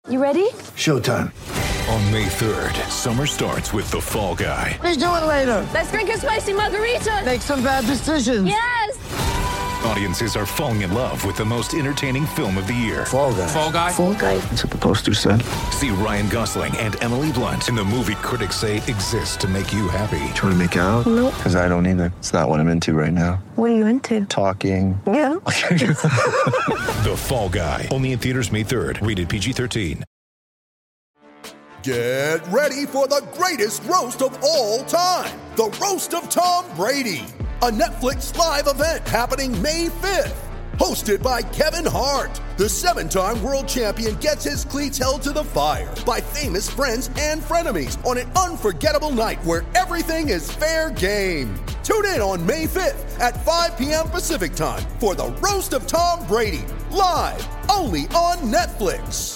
You ready? Showtime. On May 3rd, summer starts with The Fall Guy. Let's do it later. Let's drink a spicy margarita. Make some bad decisions. Yes! Audiences are falling in love with the most entertaining film of the year. Fall Guy. Fall Guy? Fall guy. That's what the poster said. See Ryan Gosling and Emily Blunt in the movie critics say exists to make you happy. Trying to make it out? Nope. Because I don't either. It's not what I'm into right now. What are you into? Talking. Yeah. The Fall Guy. Only in theaters May 3rd. Rated PG-13. Get ready for the greatest roast of all time. The Roast of Tom Brady. A Netflix live event happening May 5th. Hosted by Kevin Hart. The 7-time world champion gets his cleats held to the fire by famous friends and frenemies on an unforgettable night where everything is fair game. Tune in on May 5th at 5 p.m. Pacific time for the Roast of Tom Brady. Live only on Netflix.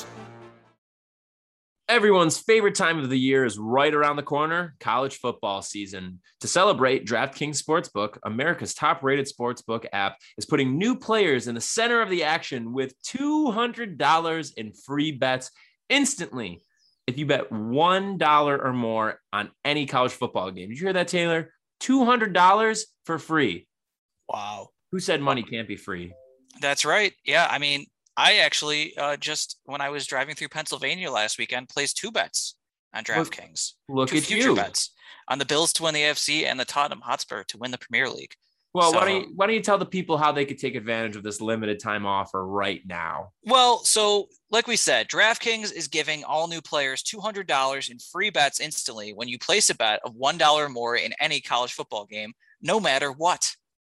Everyone's favorite time of the year is right around the corner, college football season. To celebrate, DraftKings Sportsbook, America's top-rated sportsbook app, is putting new players in the center of the action with $200 in free bets instantly if you bet $1 or more on any college football game. Did you hear that, Taylor? $200 for free. Wow. Who said money can't be free? That's right. Yeah, I mean, I actually just when I was driving through Pennsylvania last weekend, placed 2 bets on DraftKings. Look two at future you. bets on the Bills to win the AFC and the Tottenham Hotspur to win the Premier League. Well, So- why don't you tell the people how they could take advantage of this limited time offer right now? Well, so like we said, DraftKings is giving all new players $200 in free bets instantly when you place a bet of $1 or more in any college football game, no matter what.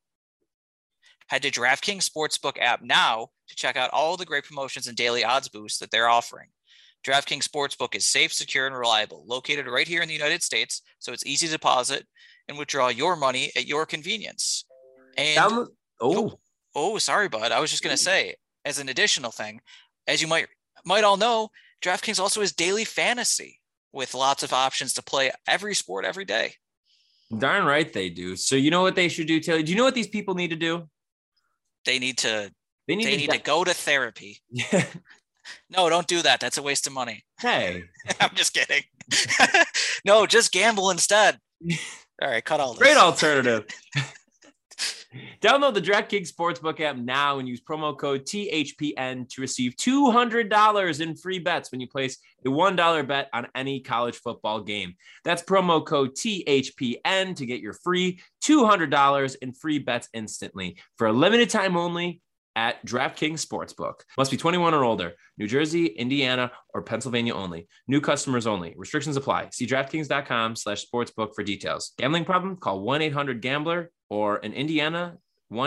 Head to DraftKings Sportsbook app now to check out all the great promotions and daily odds boosts that they're offering. DraftKings Sportsbook is safe, secure, and reliable, located right here in the United States, so it's easy to deposit and withdraw your money at your convenience. And sorry, bud. I was just going to say, as an additional thing, as you might all know, DraftKings also has daily fantasy with lots of options to play every sport every day. Darn right they do. So you know what they should do, Taylor? Do you know what these people need to do? They need to to go to therapy. Yeah. No, don't do that. That's a waste of money. Hey. I'm just kidding. No, just gamble instead. All right, cut all this. Great alternative. Download the DraftKings Sportsbook app now and use promo code THPN to receive $200 in free bets when you place a $1 bet on any college football game. That's promo code THPN to get your free $200 in free bets instantly for a limited time only at DraftKings Sportsbook. Must be 21 or older. New Jersey, Indiana, or Pennsylvania only. New customers only. Restrictions apply. See DraftKings.com/sportsbook for details. Gambling problem? Call 1-800-GAMBLER or in Indiana,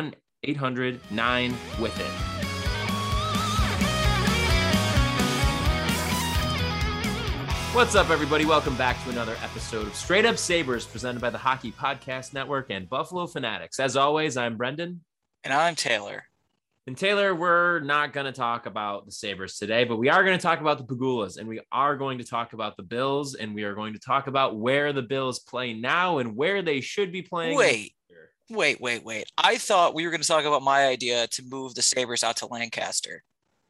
1-800-9-WITH-IT. What's up, everybody? Welcome back to another episode of Straight Up Sabres presented by the Hockey Podcast Network and Buffalo Fanatics. As always, I'm Brendan. And I'm Taylor. And Taylor, we're not going to talk about the Sabres today, but we are going to talk about the Pegulas, and we are going to talk about the Bills, and we are going to talk about where the Bills play now and where they should be playing. Wait. I thought we were going to talk about my idea to move the Sabres out to Lancaster.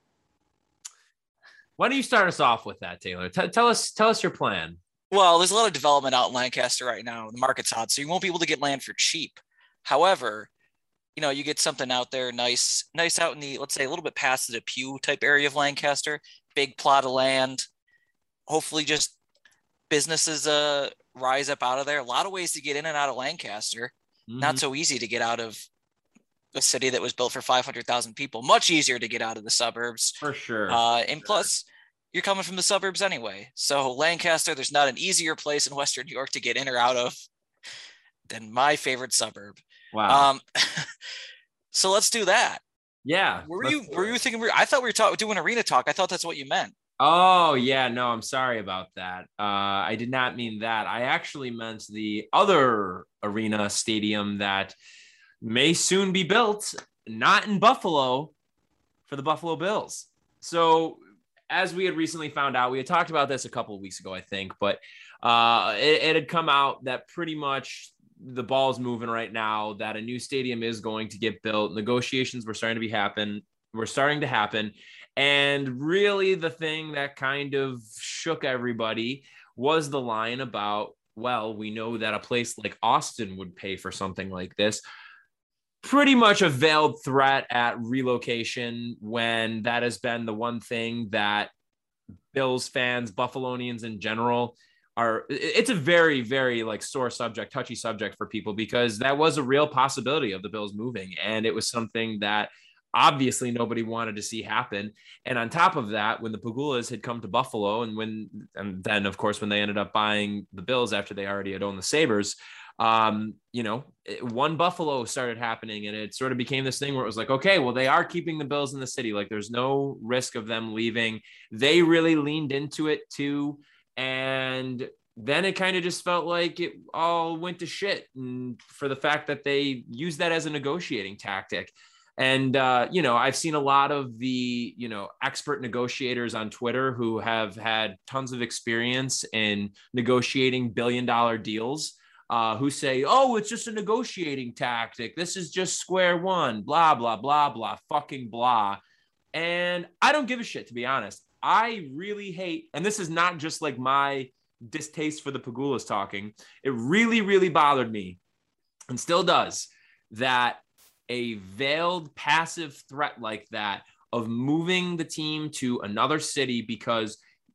Why don't you start us off with that, Taylor? Tell us your plan. Well, there's a lot of development out in Lancaster right now. The market's hot, so you won't be able to get land for cheap. However, you know, you get something out there nice out in the, let's say, a little bit past the Depew type area of Lancaster, big plot of land. Hopefully just businesses rise up out of there. A lot of ways to get in and out of Lancaster. Mm-hmm. Not so easy to get out of a city that was built for 500,000 people. Much easier to get out of the suburbs. For sure. And plus, you're coming from the suburbs anyway. So Lancaster, there's not an easier place in Western New York to get in or out of than my favorite suburb. Wow. So let's do that. Yeah. Were you thinking? I thought we were doing arena talk. I thought that's what you meant. Oh, yeah. No, I'm sorry about that. I did not mean that. I actually meant the other arena stadium that may soon be built, not in Buffalo, for the Buffalo Bills. So as we had recently found out, we had talked about this a couple of weeks ago, I think, but it had come out that pretty much the ball's moving right now, that a new stadium is going to get built. Negotiations were starting to happen. And really the thing that kind of shook everybody was the line about, well, we know that a place like Austin would pay for something like this. Pretty much a veiled threat at relocation, when that has been the one thing that Bills fans, Buffalonians in general, it's a very, very like sore subject, touchy subject for people, because that was a real possibility of the Bills moving. And it was something that obviously nobody wanted to see happen. And on top of that, when the Pegulas had come to Buffalo, and then of course, when they ended up buying the Bills after they already had owned the Sabres, one Buffalo started happening, and it sort of became this thing where it was like, okay, well, they are keeping the Bills in the city. Like, there's no risk of them leaving. They really leaned into it too. And then it kind of just felt like it all went to shit, and for the fact that they used that as a negotiating tactic. And, I've seen a lot of the, expert negotiators on Twitter who have had tons of experience in negotiating billion-dollar deals, who say, oh, it's just a negotiating tactic. This is just square one, blah, blah, blah, blah, fucking blah. And I don't give a shit, to be honest. I really hate, and this is not just like my distaste for the Pegulas talking. It really, really bothered me, and still does, that a veiled passive threat like that of moving the team to another city because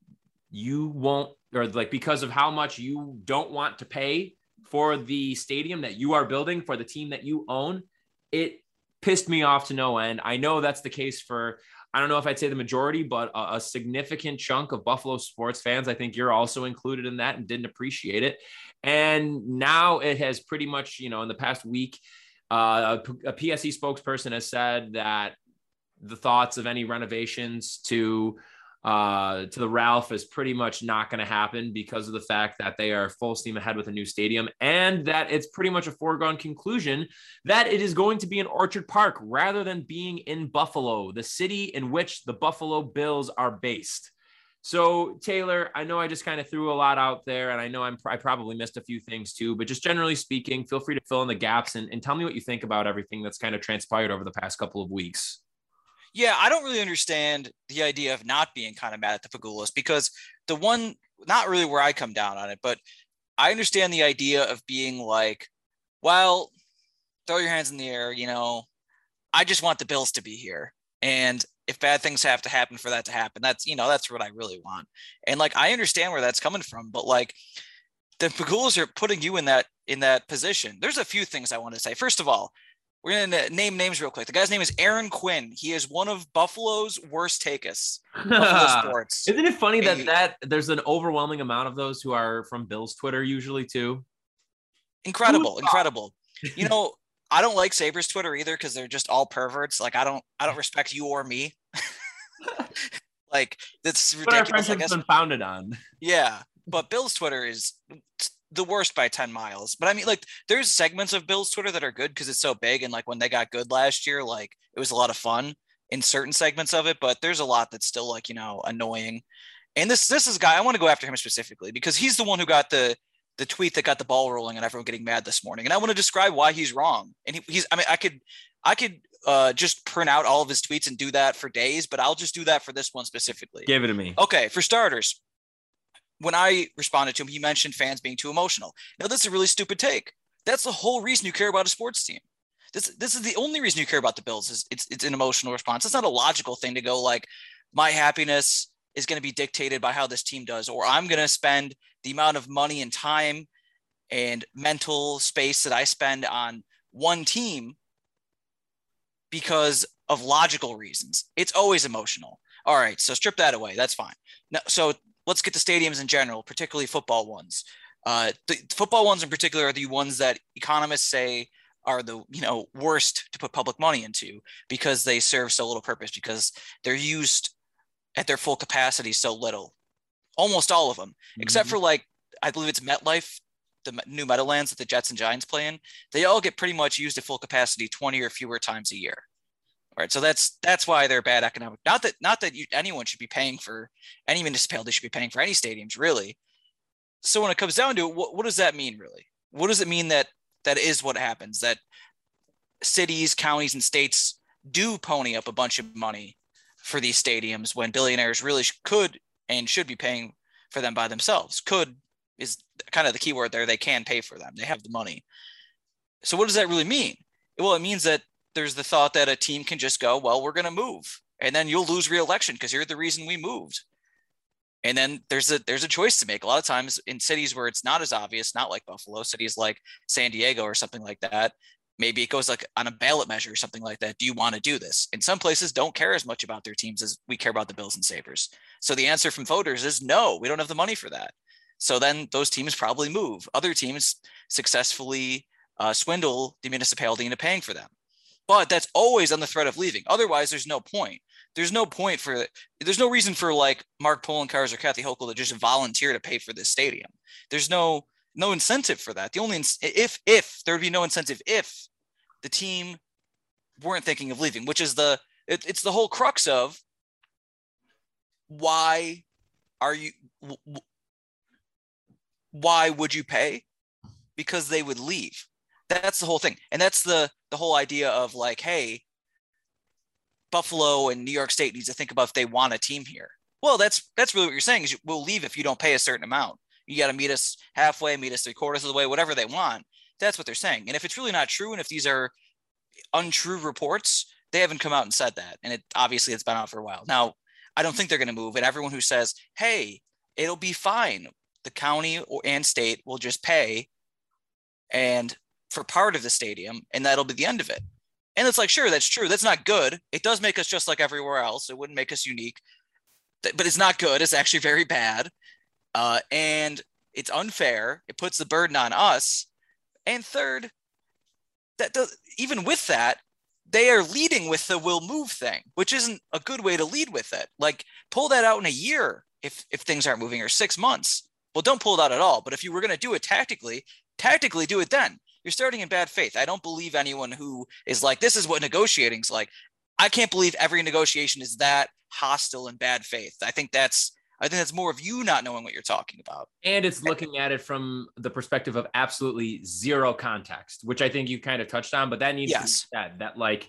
you won't, or like because of how much you don't want to pay for the stadium that you are building for the team that you own, it pissed me off to no end. I know that's the case for, I don't know if I'd say the majority, but a significant chunk of Buffalo sports fans. I think you're also included in that and didn't appreciate it. And now it has pretty much, in the past week, a PSE spokesperson has said that the thoughts of any renovations to the Ralph is pretty much not going to happen because of the fact that they are full steam ahead with a new stadium, and that it's pretty much a foregone conclusion that it is going to be in Orchard Park rather than being in Buffalo, the city in which the Buffalo Bills are based. So, Taylor, I know I just kind of threw a lot out there, and I know I probably missed a few things too, but just generally speaking, feel free to fill in the gaps and tell me what you think about everything that's kind of transpired over the past couple of weeks. Yeah, I don't really understand the idea of not being kind of mad at the Pegulas, because the one, not really where I come down on it, but I understand the idea of being like, well, throw your hands in the air, I just want the Bills to be here. And if bad things have to happen for that to happen, that's what I really want. And like, I understand where that's coming from, but like the Pegulas are putting you in that position. There's a few things I want to say. First of all, we're going to name names real quick. The guy's name is Aaron Quinn. He is one of Buffalo's worst takers. Buffalo sports. Isn't it funny that there's an overwhelming amount of those who are from Bills Twitter usually too? Incredible. I don't like Sabres Twitter either, because they're just all perverts. Like, I don't respect you or me. Like, that's ridiculous. What our friendship's been founded on. Yeah, but Bills Twitter is the worst by 10 miles. But I mean, like, there's segments of Bills Twitter that are good because it's so big, and like when they got good last year, like it was a lot of fun in certain segments of it. But there's a lot that's still like annoying. And this is a guy I want to go after him specifically because he's the one who got the tweet that got the ball rolling and everyone getting mad this morning. And I want to describe why he's wrong. And I could just print out all of his tweets and do that for days, but I'll just do that for this one specifically. Give it to me. Okay. For starters, when I responded to him, he mentioned fans being too emotional. Now, this is a really stupid take. That's the whole reason you care about a sports team. This is the only reason you care about the Bills is it's an emotional response. It's not a logical thing to go like, my happiness is going to be dictated by how this team does, or I'm going to spend the amount of money and time and mental space that I spend on one team because of logical reasons. It's always emotional. All right, so strip that away. That's fine. Now, so let's get to stadiums in general, particularly football ones. The football ones in particular are the ones that economists say are the worst to put public money into because they serve so little purpose, because they're used at their full capacity so little. Almost all of them, except for like, I believe it's MetLife, the new Meadowlands that the Jets and Giants play in. They all get pretty much used at full capacity 20 or fewer times a year. All right, so that's why they're bad economic. Not that anyone should be paying for, any municipality should be paying for any stadiums, really. So when it comes down to it, what does that mean, really? What does it mean that is what happens, that cities, counties, and states do pony up a bunch of money for these stadiums when billionaires really could and should be paying for them by themselves. Could is kind of the key word there. They can pay for them. They have the money. So what does that really mean? Well, it means that there's the thought that a team can just go, well, we're going to move, and then you'll lose re-election because you're the reason we moved. And then there's a choice to make. A lot of times in cities where it's not as obvious, not like Buffalo, cities like San Diego or something like that, maybe it goes like on a ballot measure or something like that. Do you want to do this? And some places don't care as much about their teams as we care about the Bills and Sabres. So the answer from voters is no, we don't have the money for that. So then those teams probably move. Other teams successfully swindle the municipality into paying for them. But that's always on the threat of leaving. Otherwise, there's no point. There's no reason for like Mark Poloncarz or Kathy Hochul to just volunteer to pay for this stadium. There's no incentive for that. The only if there would be no incentive if the team weren't thinking of leaving, which is it's the whole crux of why would you pay? Because they would leave. That's the whole thing. And that's the whole idea of like, hey, Buffalo and New York State needs to think about if they want a team here. Well, that's really what you're saying is we'll leave if you don't pay a certain amount. You got to meet us halfway, meet us 3/4 of the way, whatever they want. That's what they're saying. And if it's really not true, and if these are untrue reports, they haven't come out and said that. And it's been out for a while. Now, I don't think they're going to move. And everyone who says, hey, it'll be fine, the county and state will just pay and for part of the stadium, and that'll be the end of it. And it's like, sure, that's true. That's not good. It does make us just like everywhere else. It wouldn't make us unique, but it's not good. It's actually very bad. And it's unfair. It puts the burden on us. And third, even with that, they are leading with the will move thing, which isn't a good way to lead with it. Like pull that out in a year if things aren't moving, or 6 months. Well, don't pull it out at all. But if you were going to do it tactically do it then. You're starting in bad faith. I don't believe anyone who is like, this is what negotiating's like. I can't believe every negotiation is that hostile and bad faith. I think that's more of you not knowing what you're talking about. And it's looking at it from the perspective of absolutely zero context, which I think you kind of touched on, but that needs to be said, that like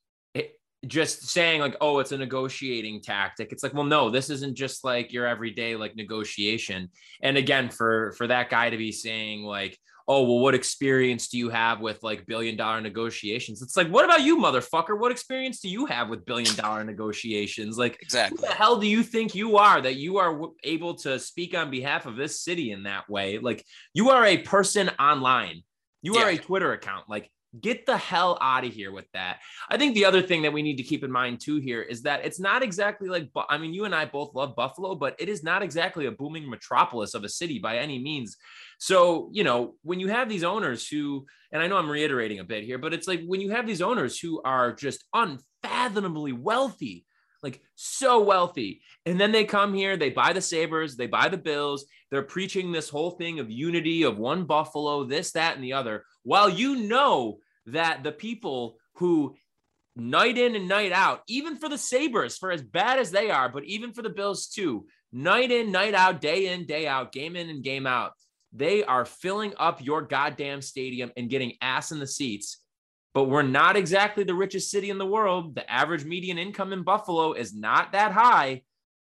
just saying like, oh, it's a negotiating tactic. It's like, well, no, this isn't just like your everyday like negotiation. And again, for that guy to be saying like, oh, well, what experience do you have with like $1 billion negotiations? It's like, what about you, motherfucker? What experience do you have with $1 billion negotiations? Like, exactly. Who the hell do you think you are that you are able to speak on behalf of this city in that way? Like, you are a person online. You are a Twitter account. Like, get the hell out of here with that. I think the other thing that we need to keep in mind too here is that it's not exactly like, I mean, you and I both love Buffalo, but it is not exactly a booming metropolis of a city by any means. So, you know, when you have these owners who, and I know I'm reiterating a bit here, but it's like when you have these owners who are just unfathomably wealthy, like so wealthy, and then they come here, they buy the Sabres, they buy the Bills, they're preaching this whole thing of unity, of one Buffalo, this, that, and the other, while you know that the people who night in and night out, even for the Sabres, for as bad as they are, but even for the Bills too, night in, night out, day in, day out, game in and game out, they are filling up your goddamn stadium and getting ass in the seats. But we're not exactly the richest city in the world. The average median income in Buffalo is not that high.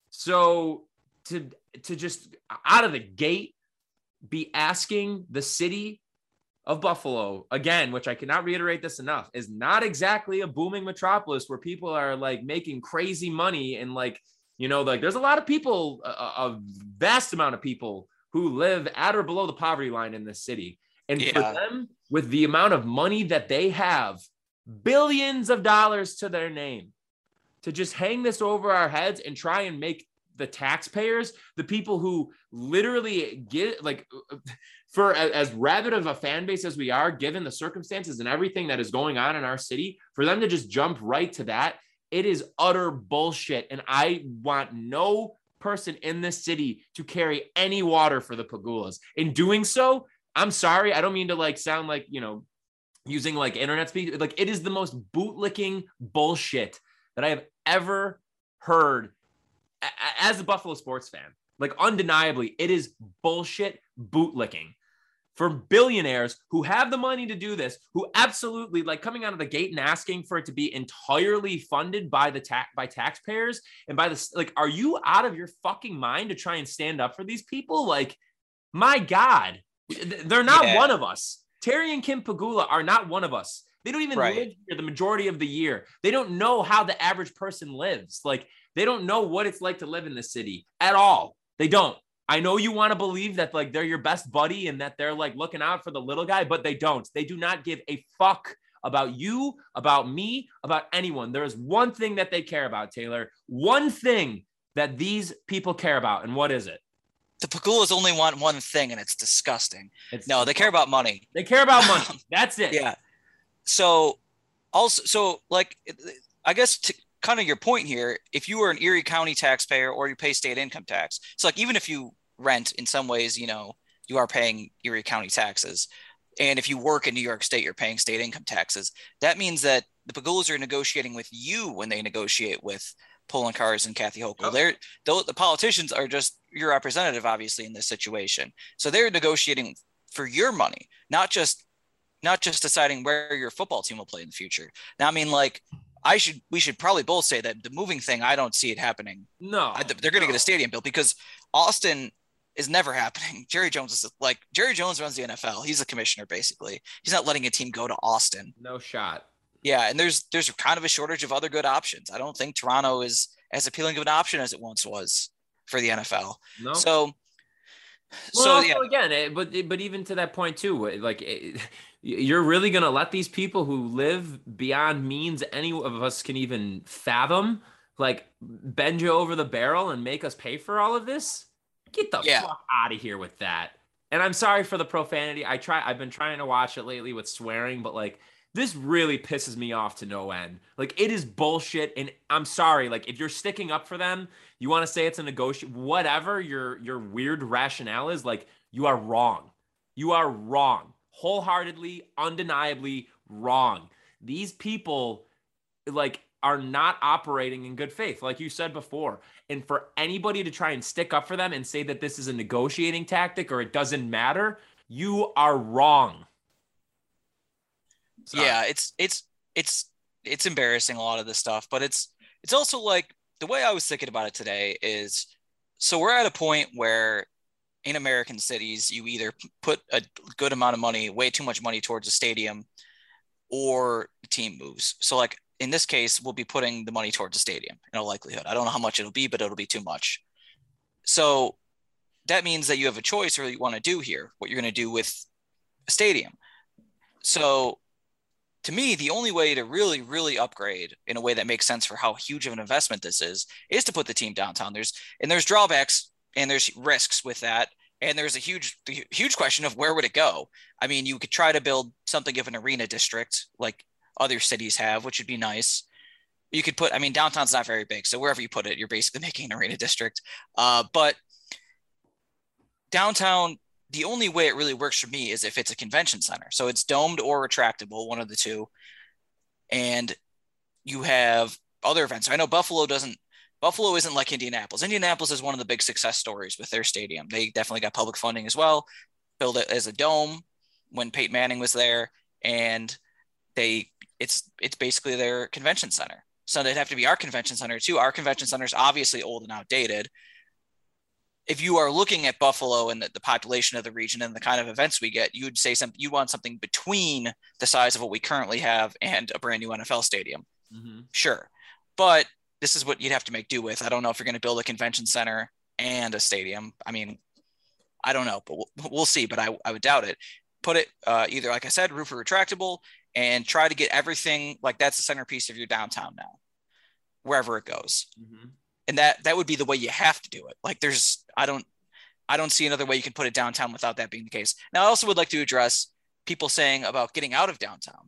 So to just out of the gate be asking the city of Buffalo, again, which I cannot reiterate this enough, is not exactly a booming metropolis where people are like making crazy money. And like, you know, like there's a lot of people, a vast amount of people who live at or below the poverty line in this city. And for them, with the amount of money that they have, billions of dollars to their name, to just hang this over our heads and try and make the taxpayers, the people who literally get like, for as rabid of a fan base as we are, given the circumstances and everything that is going on in our city, for them to just jump right to that, it is utter bullshit. And I want no person in this city to carry any water for the Pegulas. In doing so, I'm sorry, I don't mean to like sound like, you know, using like internet speak, like it is the most bootlicking bullshit that I have ever heard as a Buffalo sports fan. Like undeniably, it is bullshit bootlicking. for billionaires who have the money to do this, who absolutely like coming out of the gate and asking for it to be entirely funded by by taxpayers and by the, like, are you out of your fucking mind to try and stand up for these people? Like, my God, they're not one of us. Terry and Kim Pegula are not one of us. They don't even live here the majority of the year. They don't know how the average person lives. Like, they don't know what it's like to live in the city at all. They don't. I know you want to believe that like they're your best buddy and that they're like looking out for the little guy, but they don't. They do not give a fuck about you, about me, about anyone. There is one thing that they care about, Taylor. One thing that these people care about. And what is it? The Pegulas only want one thing, and it's disgusting. They care about money. They care about money. That's it. Yeah. So like, I guess to kind of your point here, if you are an Erie County taxpayer or you pay state income tax, so like even if you rent, in some ways, you know, you are paying Erie County taxes. And if you work in New York State, you're paying state income taxes. That means that the Pegulas are negotiating with you when they negotiate with Poloncarz and Kathy Hochul. The politicians are just your representative, obviously, in this situation. So they're negotiating for your money, not just deciding where your football team will play in the future. Now, I mean, like, we should probably both say that the moving thing, I don't see it happening. No, they're going to get a stadium built because Austin is never happening. Jerry Jones runs the NFL. He's a commissioner, basically. He's not letting a team go to Austin. No shot. Yeah. And there's kind of a shortage of other good options. I don't think Toronto is as appealing of an option as it once was for the NFL. No. But even to that point too, like, you're really going to let these people who live beyond means any of us can even fathom, like, bend you over the barrel and make us pay for all of this? Get the fuck out of here with that. And I'm sorry for the profanity. I've been trying to watch it lately with swearing, but like, this really pisses me off to no end. Like, it is bullshit. And I'm sorry, like, if you're sticking up for them, you want to say it's a negotiation, whatever your weird rationale is, like, you are wrong. You are wrong. Wholeheartedly, undeniably wrong. These people, like, are not operating in good faith, like you said before. And for anybody to try and stick up for them and say that this is a negotiating tactic or it doesn't matter, you are wrong. Sorry. Yeah, it's embarrassing, a lot of this stuff, but it's also like, the way I was thinking about it today is, so we're at a point where in American cities, you either put a good amount of money, way too much money towards a stadium, or the team moves. So like in this case, we'll be putting the money towards a stadium in all likelihood. I don't know how much it'll be, but it'll be too much. So that means that you have a choice or you want to do here, what you're going to do with a stadium. So to me, the only way to really, really upgrade in a way that makes sense for how huge of an investment this is to put the team downtown. There's drawbacks and there's risks with that. And there's a huge question of where would it go? I mean, you could try to build something of an arena district like other cities have, which would be nice. You could downtown's not very big. So wherever you put it, you're basically making an arena district. But downtown, the only way it really works for me is if it's a convention center. So it's domed or retractable, one of the two. And you have other events. I know Buffalo isn't like Indianapolis. Indianapolis is one of the big success stories with their stadium. They definitely got public funding as well, built it as a dome when Peyton Manning was there. And it's basically their convention center. So they'd have to be our convention center too. Our convention center is obviously old and outdated. If you are looking at Buffalo and the population of the region and the kind of events we get, you'd say you want something between the size of what we currently have and a brand new NFL stadium. Mm-hmm. Sure. But this is what you'd have to make do with. I don't know if you're going to build a convention center and a stadium. I mean, I don't know, but we'll see, but I would doubt it. Put it either, like I said, roof or retractable, and try to get everything like that's the centerpiece of your downtown now, wherever it goes. Mm-hmm. And that would be the way you have to do it. Like I don't see another way you can put it downtown without that being the case. Now, I also would like to address people saying about getting out of downtown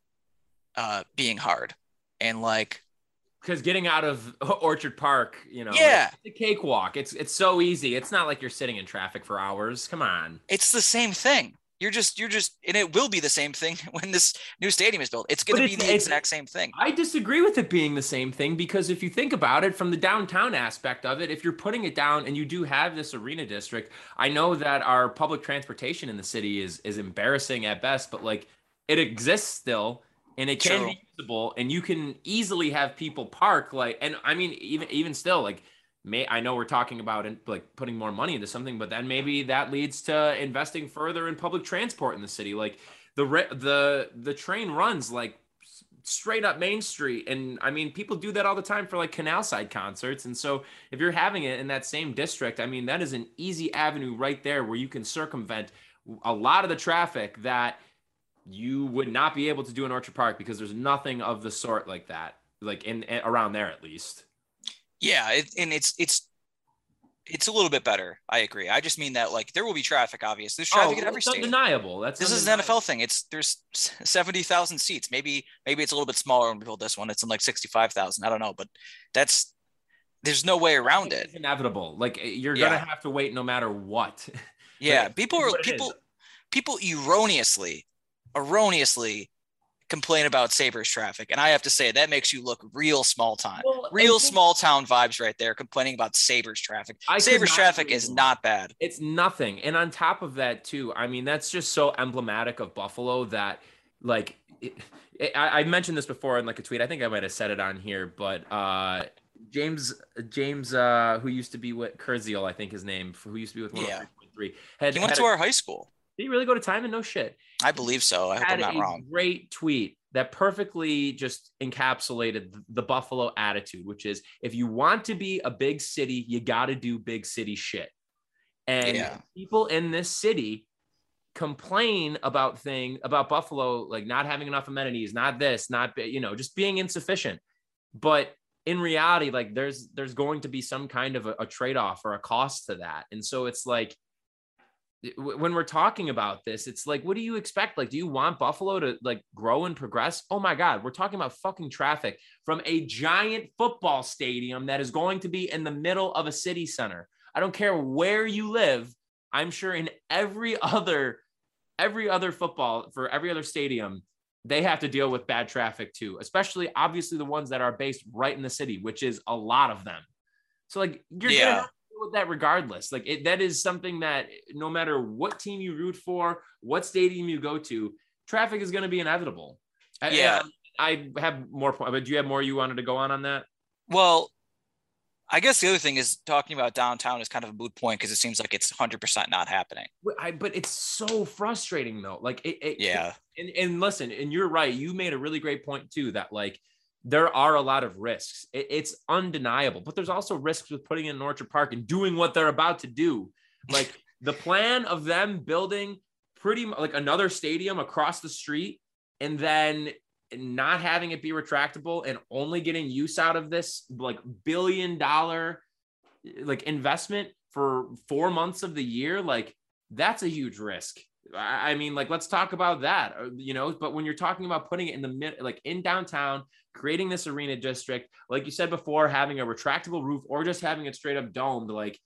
being hard, and like, because getting out of Orchard Park, it's a cakewalk. It's so easy. It's not like you're sitting in traffic for hours. Come on. It's the same thing. You're just, and it will be the same thing when this new stadium is built. It's going to be the exact same thing. I disagree with it being the same thing, because if you think about it from the downtown aspect of it, if you're putting it down and you do have this arena district, I know that our public transportation in the city is embarrassing at best, but like it exists still and it can be usable, and you can easily have people park like, and I mean, even still, like, I know we're talking about like putting more money into something, but then maybe that leads to investing further in public transport in the city. Like the train runs like straight up Main Street. And I mean, people do that all the time for like canal side concerts. And so if you're having it in that same district, I mean, that is an easy avenue right there where you can circumvent a lot of the traffic that you would not be able to do in Orchard Park, because there's nothing of the sort like that, like in around there at least. Yeah, it's a little bit better. I agree. I just mean that like there will be traffic. Obviously, there's traffic at every stadium. Undeniable. This is an NFL thing. There's 70,000 seats. Maybe it's a little bit smaller when we build this one. It's in like 65,000. I don't know, but there's no way around it. It's inevitable. Like you're gonna have to wait no matter what. Yeah, like, people erroneously complain about Sabres traffic, and I have to say that makes you look real small time. Small town vibes right there, complaining about Sabres traffic. Sabres traffic is not bad. It's nothing. And on top of that too, I mean, that's just so emblematic of Buffalo that like I mentioned this before in like a tweet. I think I might have said it on here, but James who used to be with Kurziel, I think his name, who used to be with 103.3. He went to our high school. Did he really go to Timon? No shit. I believe so. I hope I'm not wrong. Great tweet that perfectly just encapsulated the Buffalo attitude, which is if you want to be a big city, you got to do big city shit. And people in this city complain about Buffalo, like not having enough amenities, not this, not, just being insufficient. But in reality, like there's going to be some kind of a trade-off or a cost to that. And so it's like, when we're talking about this, it's like, what do you expect? Like, do you want Buffalo to like grow and progress? Oh my God, we're talking about fucking traffic from a giant football stadium that is going to be in the middle of a city center. I don't care where you live. I'm sure in every other football, for every other stadium, they have to deal with bad traffic too, especially obviously the ones that are based right in the city, which is a lot of them. So like you're gonna have to deal with that regardless. Like that is something that no matter what team you root for, what stadium you go to, traffic is going to be inevitable. I have more points, but do you have more you wanted to go on that? Well, I guess the other thing is talking about downtown is kind of a moot point because it seems like it's 100% not happening. But it's so frustrating though. Like and listen, and you're right. You made a really great point too, that like there are a lot of risks. It's undeniable, but there's also risks with putting in Orchard Park and doing what they're about to do. Like the plan of them building pretty like another stadium across the street and then not having it be retractable and only getting use out of this like $1 billion like investment for 4 months of the year. Like that's a huge risk. I mean, like, let's talk about that, but when you're talking about putting it in the mid, like in downtown, creating this arena district, like you said before, having a retractable roof or just having it straight up domed, like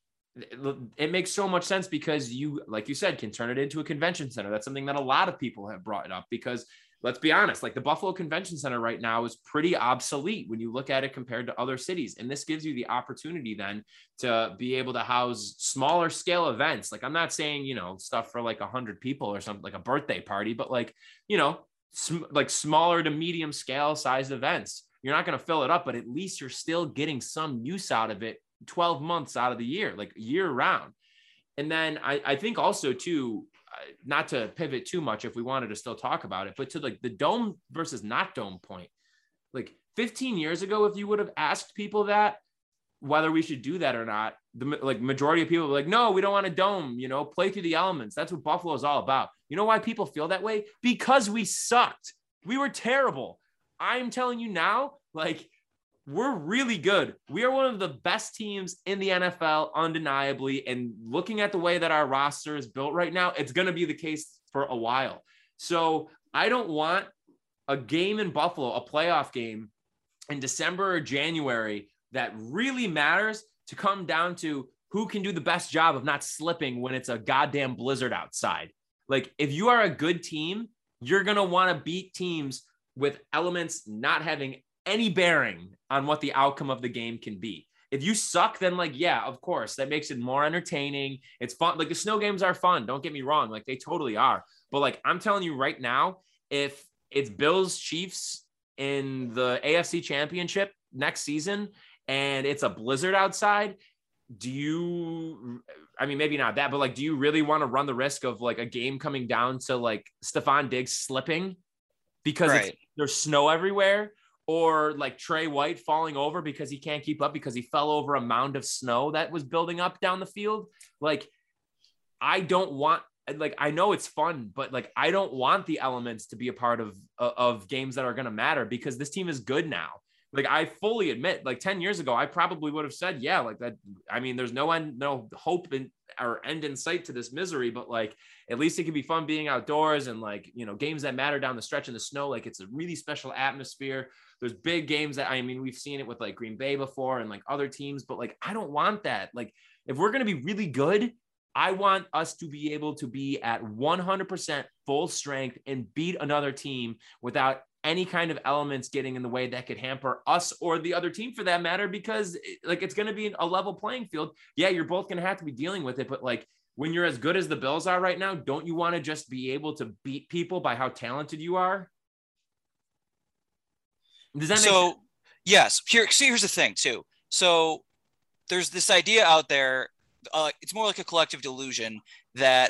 it makes so much sense because you, like you said, can turn it into a convention center. That's something that a lot of people have brought it up because let's be honest, like the Buffalo Convention Center right now is pretty obsolete when you look at it compared to other cities. And this gives you the opportunity then to be able to house smaller scale events. Like I'm not saying, stuff for like 100 people or something like a birthday party, but like, like smaller to medium scale sized events. You're not going to fill it up, but at least you're still getting some use out of it 12 months out of the year, like year round. And then I think also too, not to pivot too much if we wanted to still talk about it, but to like the dome versus not dome point, like 15 years ago, if you would have asked people that whether we should do that or not, the like majority of people were like, no, we don't want a dome, play through the elements. That's what Buffalo is all about. You know why people feel that way? Because we sucked. We were terrible. I'm telling you now, like we're really good. We are one of the best teams in the NFL, undeniably. And looking at the way that our roster is built right now, it's going to be the case for a while. So I don't want a game in Buffalo, a playoff game in December or January that really matters to come down to who can do the best job of not slipping when it's a goddamn blizzard outside. Like if you are a good team, you're going to want to beat teams with elements not having any bearing on what the outcome of the game can be. If you suck, then like, yeah, of course, that makes it more entertaining. It's fun. Like the snow games are fun. Don't get me wrong. Like they totally are. But like, I'm telling you right now, if it's Bills Chiefs in the AFC Championship next season and it's a blizzard outside, I mean, maybe not that, but like, do you really want to run the risk of like a game coming down to like Stephon Diggs slipping because there's snow everywhere? Or like Trey White falling over because he can't keep up because he fell over a mound of snow that was building up down the field. Like, I know it's fun, but like, I don't want the elements to be a part of games that are going to matter because this team is good now. Like, I fully admit, like 10 years ago, I probably would have said, yeah, like that. I mean, there's no hope or end in sight to this misery, but like, at least it can be fun being outdoors and like, you know, games that matter down the stretch in the snow. Like it's a really special atmosphere. There's big games that, I mean, we've seen it with like Green Bay before and like other teams, but like, I don't want that. Like if we're going to be really good, I want us to be able to be at 100% full strength and beat another team without any kind of elements getting in the way that could hamper us or the other team for that matter, because like, it's going to be a level playing field. Yeah. You're both going to have to be dealing with it, but like, when you're as good as the Bills are right now, don't you want to just be able to beat people by how talented you are? Does that make sense? Yes. Here's the thing too. So there's this idea out there. It's more like a collective delusion that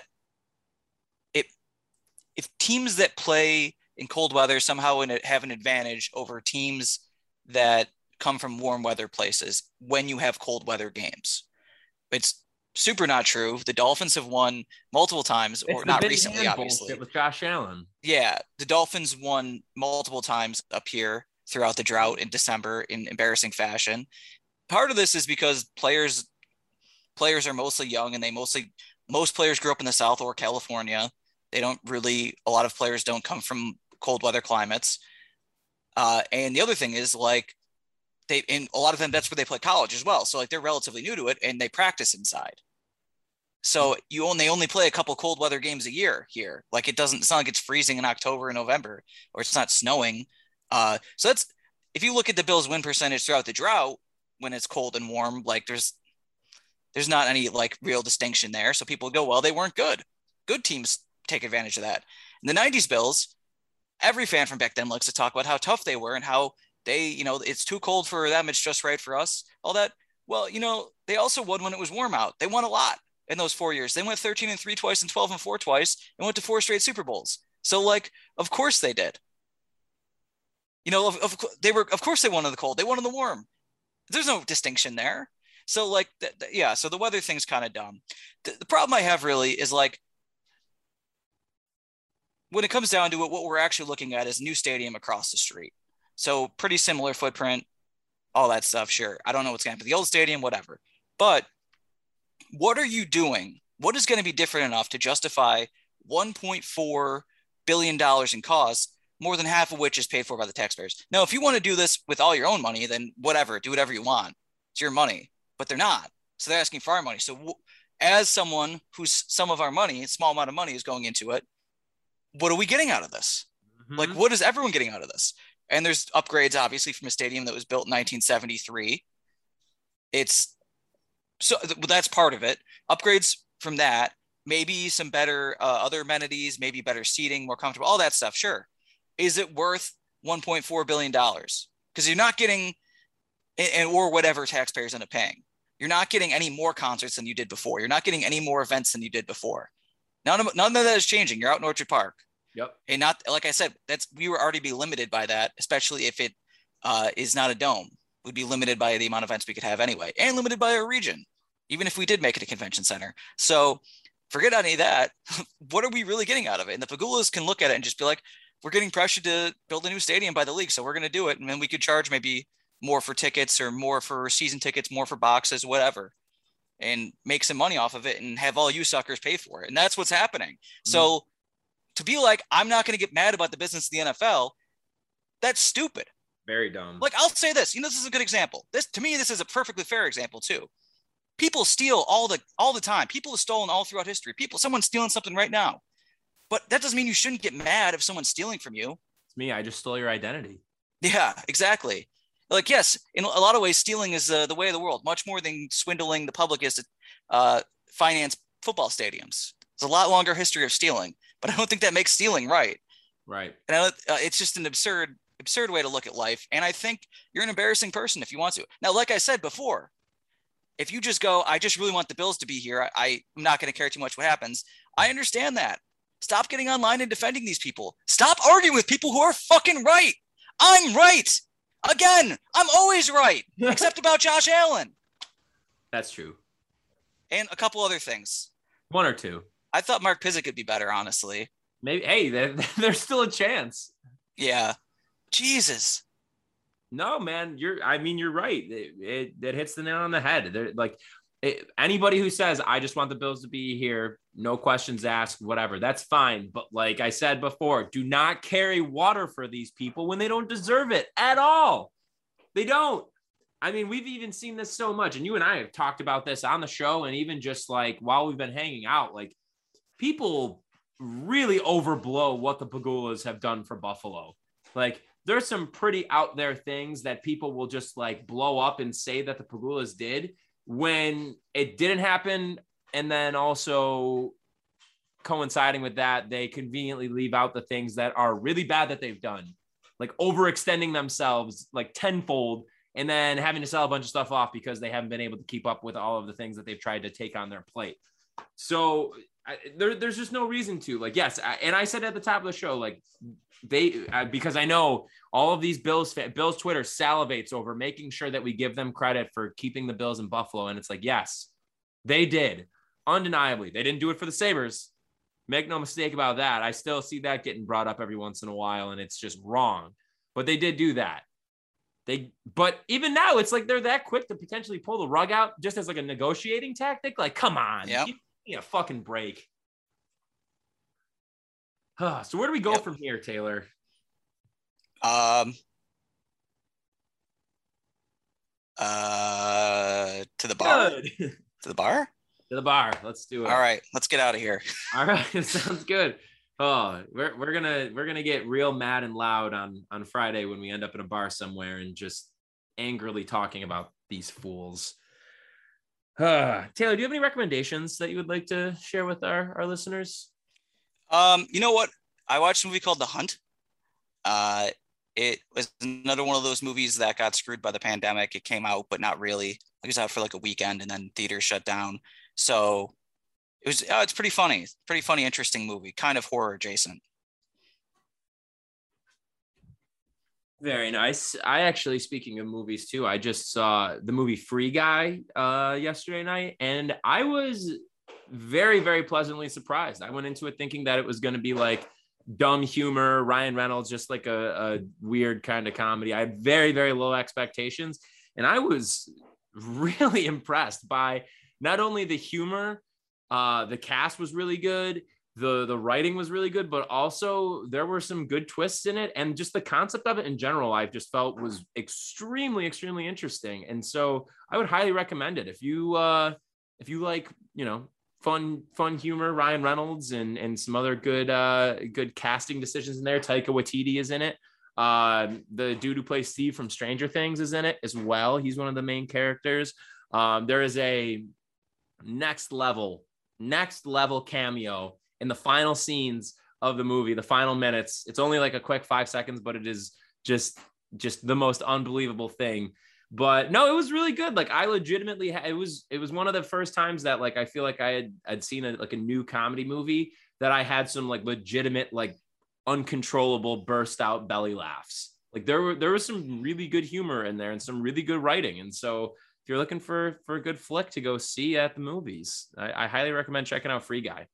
if teams that play in cold weather somehow have an advantage over teams that come from warm weather places when you have cold weather games. It's super not true. The Dolphins have won multiple times, or not recently, obviously. With Josh Allen. Yeah, the Dolphins won multiple times up here throughout the drought in December in embarrassing fashion. Part of this is because players are mostly young, and most players grew up in the South or California. A lot of players don't come from cold weather climates. And the other thing is like, and a lot of them, that's where they play college as well. So like they're relatively new to it and they practice inside. So they only play a couple cold weather games a year here. Like it's not like it's freezing in October and November, or it's not snowing. So if you look at the Bills win percentage throughout the drought, when it's cold and warm, like there's not any like real distinction there. So people go, well, they weren't good. Good teams take advantage of that. In the 90s Bills, every fan from back then likes to talk about how tough they were and how they, it's too cold for them. It's just right for us. All that. Well, they also won when it was warm out. They won a lot in those 4 years. They went 13-3 twice and 12-4 twice and went to 4 straight Super Bowls. So like, of course they did. Of course they won in the cold. They won in the warm. There's no distinction there. So like, so the weather thing's kind of dumb. The problem I have really is like, when it comes down to it, what we're actually looking at is new stadium across the street. So pretty similar footprint, all that stuff. Sure. I don't know what's going to happen to the old stadium, whatever. But what are you doing? What is going to be different enough to justify $1.4 billion in costs, more than half of which is paid for by the taxpayers? Now, if you want to do this with all your own money, then whatever, do whatever you want. It's your money, but they're not. So they're asking for our money. So as someone who's some of our money, a small amount of money is going into it, what are we getting out of this? Mm-hmm. Like, what is everyone getting out of this? And there's upgrades, obviously, from a stadium that was built in 1973. That's part of it. Upgrades from that, maybe some better other amenities, maybe better seating, more comfortable, all that stuff. Sure. Is it worth $1.4 billion? Because you're not getting, or whatever taxpayers end up paying. You're not getting any more concerts than you did before. You're not getting any more events than you did before. None of that is changing. You're out in Orchard Park. Yep. And not, like I said, we were already be limited by that, especially if it is not a dome. We'd be limited by the amount of events we could have anyway, and limited by our region, even if we did make it a convention center. So forget any of that. What are we really getting out of it? And the Pagulas can look at it and just be like, we're getting pressured to build a new stadium by the league, so we're going to do it. And then we could charge maybe more for tickets or more for season tickets, more for boxes, whatever, and make some money off of it and have all you suckers pay for it. And that's what's happening. Mm-hmm. So to be like, I'm not going to get mad about the business of the NFL, that's stupid. Very dumb. Like, I'll say this, this is a good example. This is a perfectly fair example too. People steal all the time. People have stolen all throughout history. Someone's stealing something right now. But that doesn't mean you shouldn't get mad if someone's stealing from you. It's me. I just stole your identity. Yeah, exactly. Like, yes, in a lot of ways, stealing is the way of the world, much more than swindling the public is to finance football stadiums. It's a lot longer history of stealing, but I don't think that makes stealing right. Right. And it's just an absurd way to look at life. And I think you're an embarrassing person if you want to. Now, like I said before, if you just go, I just really want the Bills to be here, I'm not going to care too much what happens. I understand that. Stop getting online and defending these people. Stop arguing with people who are fucking right. I'm right. Again, I'm always right, except about Josh Allen. That's true. And a couple other things. One or two. I thought Mark Pizik could be better, honestly. Maybe. Hey, there's still a chance. Yeah. Jesus. No, man. You're right. It hits the nail on the head. Anybody who says, I just want the Bills to be here, no questions asked, whatever, that's fine. But like I said before, do not carry water for these people when they don't deserve it at all. They don't. I mean, we've even seen this so much. And you and I have talked about this on the show. And even just like while we've been hanging out, like people really overblow what the Pegulas have done for Buffalo. Like there's some pretty out there things that people will just like blow up and say that the Pegulas did when it didn't happen. And then also coinciding with that, they conveniently leave out the things that are really bad that they've done, like overextending themselves like tenfold and then having to sell a bunch of stuff off because they haven't been able to keep up with all of the things that they've tried to take on their plate. So there's just no reason to, like, yes. And I said at the top of the show, like because I know all of these Bills Twitter salivates over making sure that we give them credit for keeping the Bills in Buffalo. And it's like, yes, they did. Undeniably. They didn't do it for the Sabres. Make no mistake about that. I still see that getting brought up every once in a while, and it's just wrong. But they did do that. But even now, it's like they're that quick to potentially pull the rug out just as like a negotiating tactic. Like, come on. Yep. Give me a fucking break. So where do we go from here, Taylor? To the bar. Good. To the bar? To the bar. Let's do it. All right, let's get out of here. All right, sounds good. Oh, we're gonna get real mad and loud on Friday when we end up in a bar somewhere and just angrily talking about these fools. Taylor, do you have any recommendations that you would like to share with our listeners? You know what? I watched a movie called The Hunt. It was another one of those movies that got screwed by the pandemic. It came out, but not really. It was out for like a weekend and then theaters shut down. So it's pretty funny. Pretty funny, interesting movie, kind of horror adjacent. Very nice. I actually, speaking of movies too, I just saw the movie Free Guy yesterday night, and I was very, very pleasantly surprised. I went into it thinking that it was going to be like dumb humor, Ryan Reynolds, just like a weird kind of comedy. I had very, very low expectations, and I was really impressed by not only the humor, the cast was really good, the writing was really good, but also there were some good twists in it, and just the concept of it in general, I just felt was extremely, extremely interesting. And so I would highly recommend it if you like, fun humor, Ryan Reynolds and some other good casting decisions in there. Taika Waititi is in it. The dude who plays Steve from Stranger Things is in it as well. He's one of the main characters. There is a next level cameo in the final scenes of the movie, the final minutes. It's only like a quick 5 seconds, but it is just the most unbelievable thing. But no, it was really good. Like I legitimately, it was one of the first times that like I feel like I'd seen a new comedy movie that I had some like legitimate, like uncontrollable burst out belly laughs. Like there was some really good humor in there and some really good writing. And so if you're looking for a good flick to go see at the movies, I highly recommend checking out Free Guy.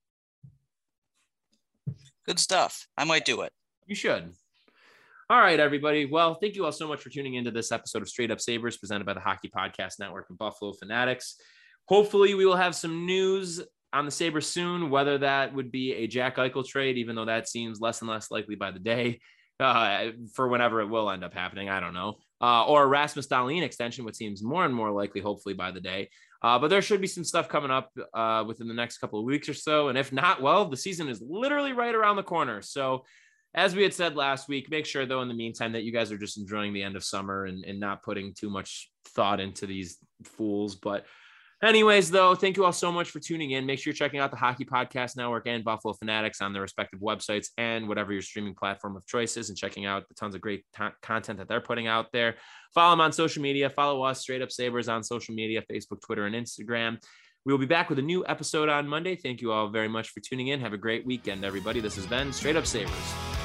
Good stuff. I might do it. You should. All right, everybody. Well, thank you all so much for tuning into this episode of Straight Up Sabres presented by the Hockey Podcast Network and Buffalo Fanatics. Hopefully we will have some news on the Sabres soon, whether that would be a Jack Eichel trade, even though that seems less and less likely by the day, for whenever it will end up happening. I don't know. Or a Rasmus Dahlin extension, which seems more and more likely, hopefully by the day. But there should be some stuff coming up within the next couple of weeks or so. And if not, well, the season is literally right around the corner. So as we had said last week, make sure, though, in the meantime, that you guys are just enjoying the end of summer and not putting too much thought into these fools. But anyways, though, thank you all so much for tuning in. Make sure you're checking out the Hockey Podcast Network and Buffalo Fanatics on their respective websites and whatever your streaming platform of choice is, and checking out the tons of great content that they're putting out there. Follow them on social media. Follow us, Straight Up Sabres, on social media, Facebook, Twitter, and Instagram. We will be back with a new episode on Monday. Thank you all very much for tuning in. Have a great weekend, everybody. This has been Straight Up Sabres.